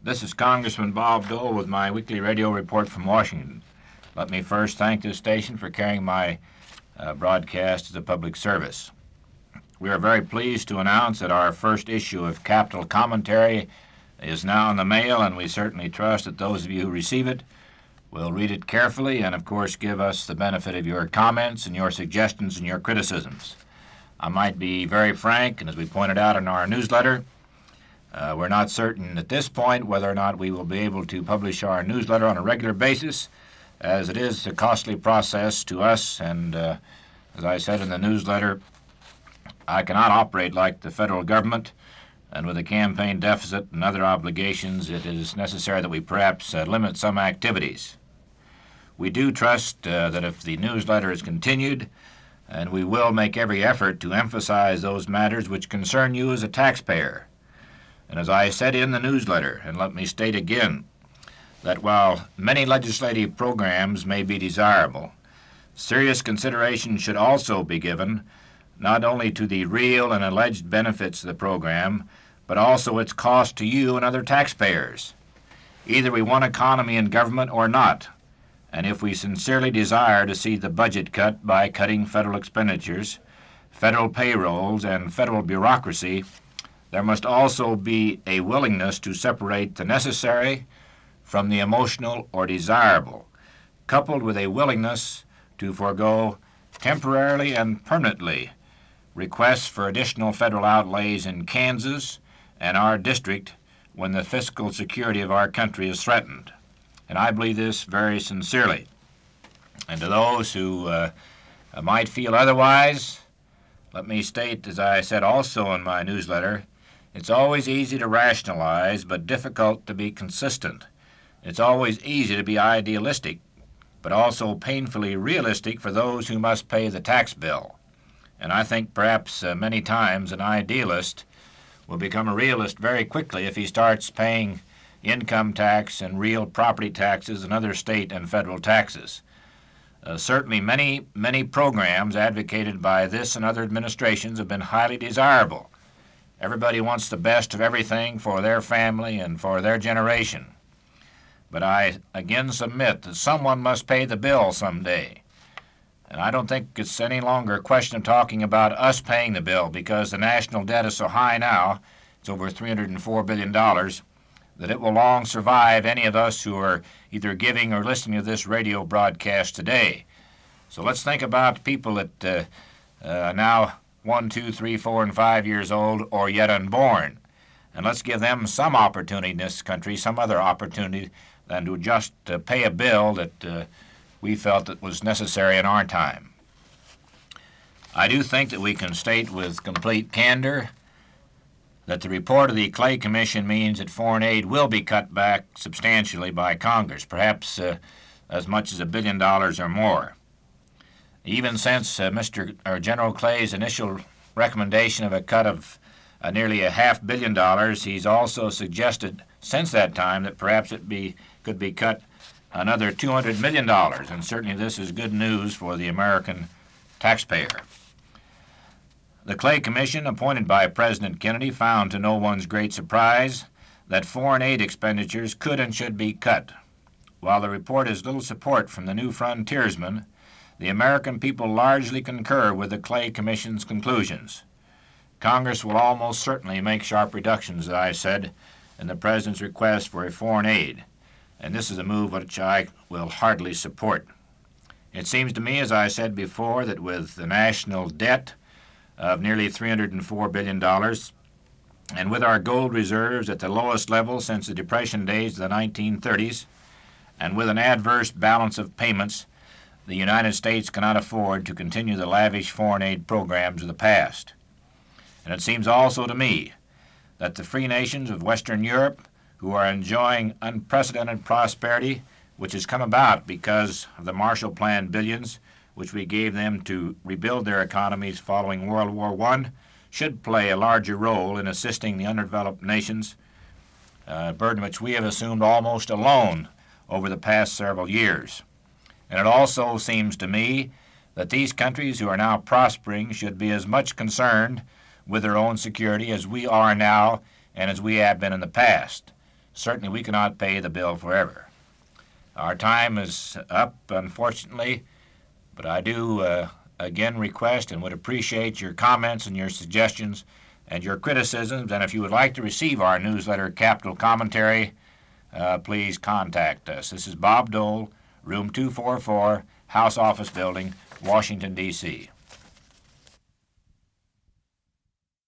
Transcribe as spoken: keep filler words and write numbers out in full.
This is Congressman Bob Dole with my weekly radio report from Washington. Let me first thank this station for carrying my uh, broadcast as a public service. We are very pleased to announce that our first issue of Capital Commentary is now in the mail, and we certainly trust that those of you who receive it will read it carefully and, of course, give us the benefit of your comments and your suggestions and your criticisms. I might be very frank, and as we pointed out in our newsletter, uh, we're not certain at this point whether or not we will be able to publish our newsletter on a regular basis, as it is a costly process to us, and uh, as I said in the newsletter, I cannot operate like the federal government, and with a campaign deficit and other obligations, it is necessary that we perhaps uh, limit some activities. We do trust uh, that if the newsletter is continued, and we will make every effort to emphasize those matters which concern you as a taxpayer. And as I said in the newsletter, and let me state again, that while many legislative programs may be desirable, serious consideration should also be given not only to the real and alleged benefits of the program, but also its cost to you and other taxpayers. Either we want economy in government or not, and if we sincerely desire to see the budget cut by cutting federal expenditures, federal payrolls, and federal bureaucracy, there must also be a willingness to separate the necessary from the emotional or desirable, coupled with a willingness to forego temporarily and permanently requests for additional federal outlays in Kansas and our district when the fiscal security of our country is threatened. And I believe this very sincerely. And to those who uh, might feel otherwise, let me state, as I said also in my newsletter, it's always easy to rationalize, but difficult to be consistent. It's always easy to be idealistic, but also painfully realistic for those who must pay the tax bill. And I think perhaps uh, many times an idealist will become a realist very quickly if he starts paying income tax and real property taxes and other state and federal taxes. Uh, certainly many, many programs advocated by this and other administrations have been highly desirable. Everybody wants the best of everything for their family and for their generation. But I again submit that someone must pay the bill someday. And I don't think it's any longer a question of talking about us paying the bill, because the national debt is so high now, it's over three hundred four billion dollars, that it will long survive any of us who are either giving or listening to this radio broadcast today. So let's think about people that uh, uh, now one, two, three, four, and five years old or yet unborn. And let's give them some opportunity in this country, some other opportunity than to just uh, pay a bill that uh, we felt that was necessary in our time. I do think that we can state with complete candor that the report of the Clay Commission means that foreign aid will be cut back substantially by Congress, perhaps uh, as much as a billion dollars or more. Even since uh, Mister or General Clay's initial recommendation of a cut of uh, nearly a half billion dollars, he's also suggested since that time that perhaps it be could be cut another two hundred million dollars, and certainly this is good news for the American taxpayer. The Clay Commission, appointed by President Kennedy, found to no one's great surprise that foreign aid expenditures could and should be cut. While the report has little support from the new frontiersmen, the American people largely concur with the Clay Commission's conclusions. Congress will almost certainly make sharp reductions, as I said, in the President's request for a foreign aid, and this is a move which I will heartily support. It seems to me, as I said before, that with the national debt of nearly three hundred four billion dollars, and with our gold reserves at the lowest level since the Depression days of the nineteen thirties, and with an adverse balance of payments, the United States cannot afford to continue the lavish foreign aid programs of the past. And it seems also to me that the free nations of Western Europe, who are enjoying unprecedented prosperity, which has come about because of the Marshall Plan billions, which we gave them to rebuild their economies following World War One, should play a larger role in assisting the underdeveloped nations, a burden which we have assumed almost alone over the past several years. And it also seems to me that these countries who are now prospering should be as much concerned with their own security as we are now and as we have been in the past. certainly we cannot pay the bill forever. Our time is up, unfortunately, but I do uh, again request and would appreciate your comments and your suggestions and your criticisms, and if you would like to receive our newsletter, Capital Commentary, uh, please contact us. This is Bob Dole, room two forty-four, House Office Building, Washington, D C